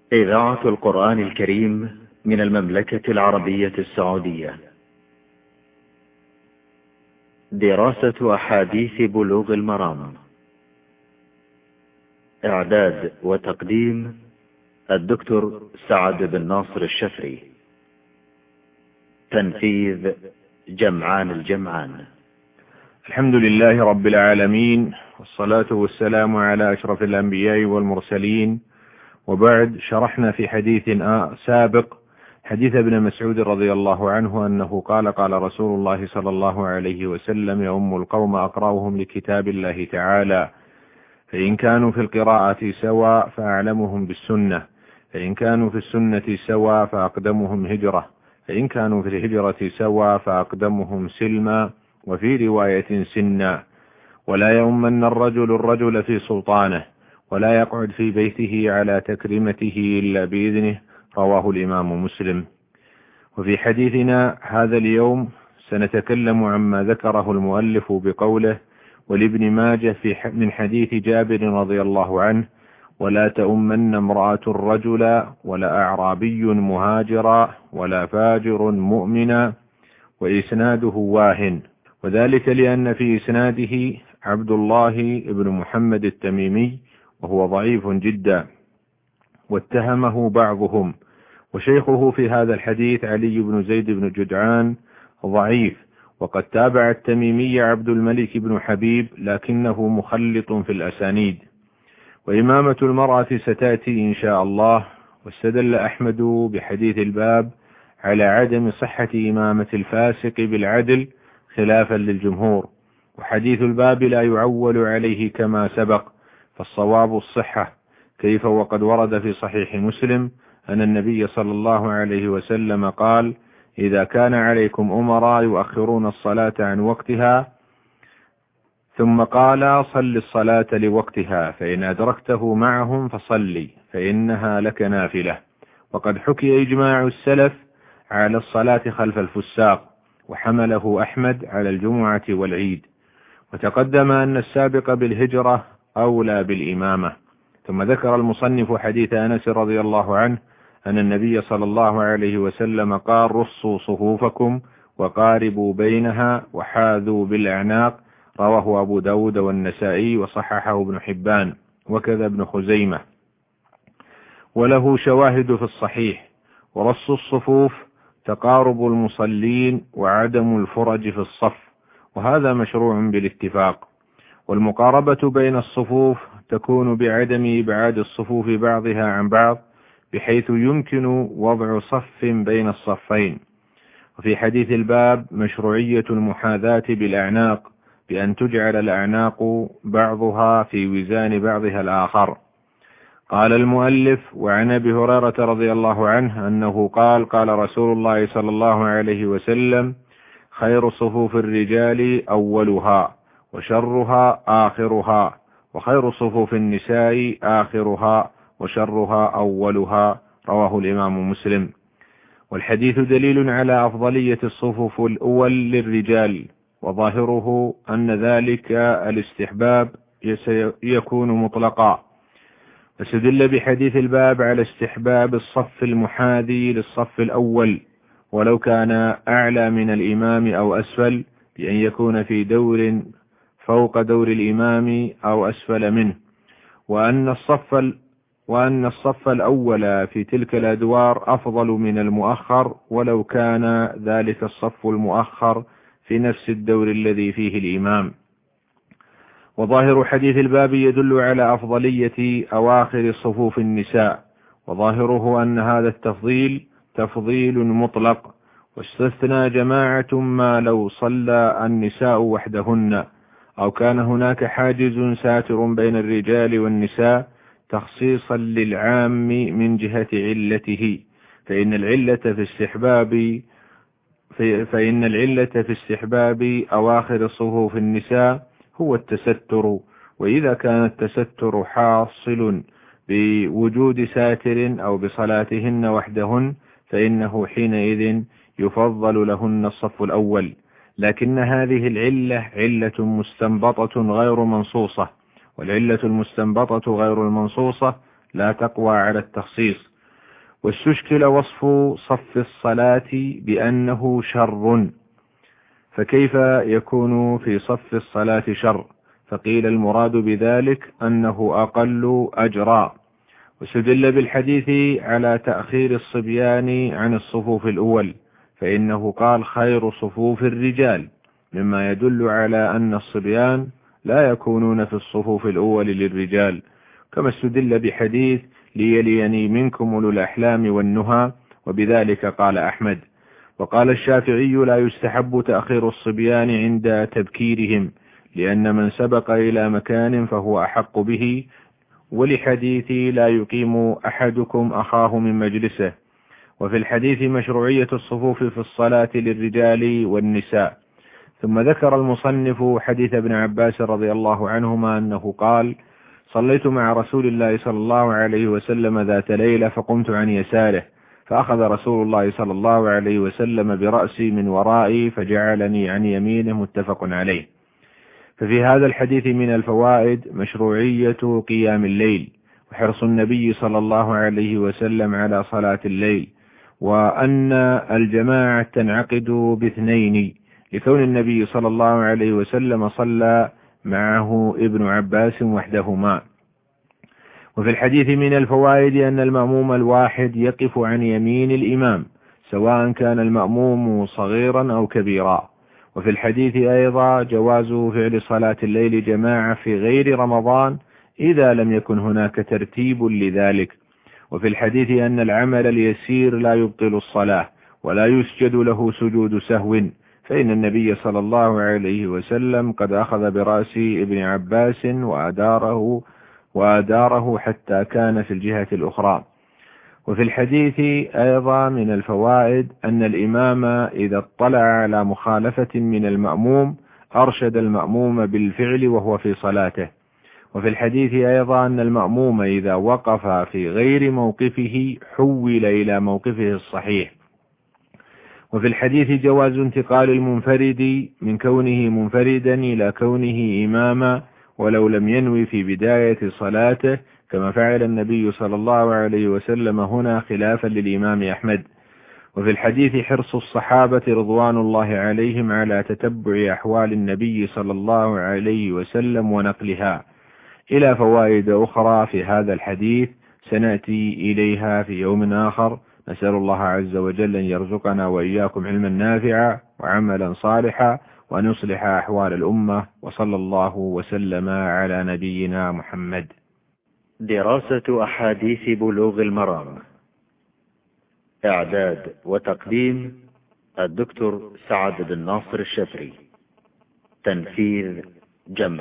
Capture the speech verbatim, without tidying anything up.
إذاعة القرآن الكريم من المملكة العربية السعودية. دراسة أحاديث بلوغ المرام. إعداد وتقديم الدكتور سعد بن ناصر الشفري. تنفيذ جمعان الجمعان. الحمد لله رب العالمين، والصلاة والسلام على أشرف الأنبياء والمرسلين، وبعد. شرحنا في حديث سابق حديث ابن مسعود رضي الله عنه أنه قال قال رسول الله صلى الله عليه وسلم: يؤم القوم أقرأهم لكتاب الله تعالى، فإن كانوا في القراءة سواء فأعلمهم بالسنة، فإن كانوا في السنة سواء فأقدمهم هجرة، فإن كانوا في الهجرة سواء فأقدمهم سلما، وفي رواية سنا. ولا يؤمن الرجل الرجل في سلطانه، ولا يقعد في بيته على تكريمته إلا بإذنه. رواه الإمام مسلم. وفي حديثنا هذا اليوم سنتكلم عما ذكره المؤلف بقوله: ولابن ماجه في من حديث جابر رضي الله عنه: ولا تؤمن امرأة الرجل، ولا أعرابي مهاجرا، ولا فاجر مؤمنا. وإسناده واهن، وذلك لأن في إسناده عبد الله بن محمد التميمي، وهو ضعيف جدا، واتهمه بعضهم. وشيخه في هذا الحديث علي بن زيد بن جدعان ضعيف، وقد تابع التميمي عبد الملك بن حبيب، لكنه مخلط في الأسانيد. وإمامة المرأة ستأتي إن شاء الله. واستدل أحمد بحديث الباب على عدم صحة إمامة الفاسق بالعدل خلافا للجمهور، وحديث الباب لا يعول عليه كما سبق، فالصواب الصحة، كيف وقد ورد في صحيح مسلم أن النبي صلى الله عليه وسلم قال: إذا كان عليكم أمراء يؤخرون الصلاة عن وقتها، ثم قال: صل الصلاة لوقتها، فإن أدركته معهم فصلي، فإنها لك نافلة. وقد حكي إجماع السلف على الصلاة خلف الفساق، وحمله أحمد على الجمعة والعيد. وتقدم أن السابق بالهجرة أولى بالإمامة. ثم ذكر المصنف حديث أنس رضي الله عنه أن النبي صلى الله عليه وسلم قال: رصوا صفوفكم وقاربوا بينها وحاذوا بالأعناق. رواه أبو داود والنسائي، وصححه ابن حبان، وكذا ابن خزيمة، وله شواهد في الصحيح. ورص الصفوف تقارب المصلين وعدم الفرج في الصف، وهذا مشروع بالاتفاق. والمقاربة بين الصفوف تكون بعدم إبعاد الصفوف بعضها عن بعض، بحيث يمكن وضع صف بين الصفين. وفي حديث الباب مشروعية المحاذاة بالأعناق، بأن تجعل الأعناق بعضها في وزان بعضها الآخر. قال المؤلف: وعن أبي هريرة رضي الله عنه أنه قال: قال رسول الله صلى الله عليه وسلم: خير صفوف الرجال أولها، وشرها آخرها، وخير صفوف النساء آخرها، وشرها أولها. رواه الإمام مسلم. والحديث دليل على أفضلية الصفوف الأول للرجال، وظاهره أن ذلك الاستحباب يكون مطلقا. فاستدل بحديث الباب على استحباب الصف المحاذي للصف الأول، ولو كان أعلى من الإمام أو أسفل، بأن يكون في دور فوق دور الإمام أو أسفل منه. وأن الصف وأن الصف الأول في تلك الأدوار أفضل من المؤخر، ولو كان ذلك الصف المؤخر في نفس الدور الذي فيه الإمام. وظاهر حديث الباب يدل على أفضلية أواخر صفوف النساء، وظاهره أن هذا التفضيل تفضيل مطلق، واستثنى جماعة ما لو صلى النساء وحدهن، أو كان هناك حاجز ساتر بين الرجال والنساء تخصيصا للعام من جهة علته، فإن العلة في استحباب فإن العلة في استحباب أواخر صفوف النساء هو التستر. وإذا كان التستر حاصل بوجود ساتر أو بصلاتهن وحدهن، فإنه حينئذ يفضل لهن الصف الأول. لكن هذه العلة علة مستنبطة غير منصوصة، والعلة المستنبطة غير المنصوصة لا تقوى على التخصيص، واستشكل وصف صف الصلاة بأنه شر، فكيف يكون في صف الصلاة شر؟ فقيل المراد بذلك أنه أقل أجرا. واستدل بالحديث على تأخير الصبيان عن الصفوف الأول، فإنه قال خير صفوف الرجال، مما يدل على أن الصبيان لا يكونون في الصفوف الأول للرجال. كما استدل بحديث ليليني منكم أولو الأحلام والنهى، وبذلك قال أحمد. وقال الشافعي لا يستحب تأخير الصبيان عند تبكيرهم، لأن من سبق إلى مكان فهو أحق به، ولحديث لا يقيم أحدكم أخاه من مجلسه. وفي الحديث مشروعية الصفوف في الصلاة للرجال والنساء. ثم ذكر المصنف حديث ابن عباس رضي الله عنهما أنه قال: صليت مع رسول الله صلى الله عليه وسلم ذات ليلة فقمت عن يساره، فأخذ رسول الله صلى الله عليه وسلم برأسي من ورائي فجعلني عن يمينه، متفق عليه. ففي هذا الحديث من الفوائد مشروعية قيام الليل، وحرص النبي صلى الله عليه وسلم على صلاة الليل، وأن الجماعة تنعقد باثنين، لكون النبي صلى الله عليه وسلم صلى معه ابن عباس وحدهما. وفي الحديث من الفوائد أن المأموم الواحد يقف عن يمين الإمام، سواء كان المأموم صغيرا أو كبيرا. وفي الحديث أيضا جواز فعل صلاة الليل جماعة في غير رمضان إذا لم يكن هناك ترتيب لذلك. وفي الحديث أن العمل اليسير لا يبطل الصلاة، ولا يسجد له سجود سهو، فإن النبي صلى الله عليه وسلم قد أخذ برأس ابن عباس وأداره, وأداره حتى كان في الجهة الأخرى. وفي الحديث أيضا من الفوائد أن الإمام إذا اطلع على مخالفة من المأموم أرشد المأموم بالفعل وهو في صلاته. وفي الحديث أيضا أن المأموم إذا وقف في غير موقفه حول إلى موقفه الصحيح. وفي الحديث جواز انتقال المنفرد من كونه منفردا إلى كونه إماما ولو لم ينوي في بداية صلاته، كما فعل النبي صلى الله عليه وسلم هنا خلافا للإمام أحمد. وفي الحديث حرص الصحابة رضوان الله عليهم على تتبع أحوال النبي صلى الله عليه وسلم ونقلها، إلى فوائد أخرى في هذا الحديث سنأتي إليها في يوم آخر. نسأل الله عز وجل أن يرزقنا وإياكم علما نافعا وعملا صالحا، وأن يصلح أحوال الأمة، وصلى الله وسلم على نبينا محمد. دراسة أحاديث بلوغ المرام، إعداد وتقديم الدكتور سعد بن ناصر الشفري، تنفيذ جمع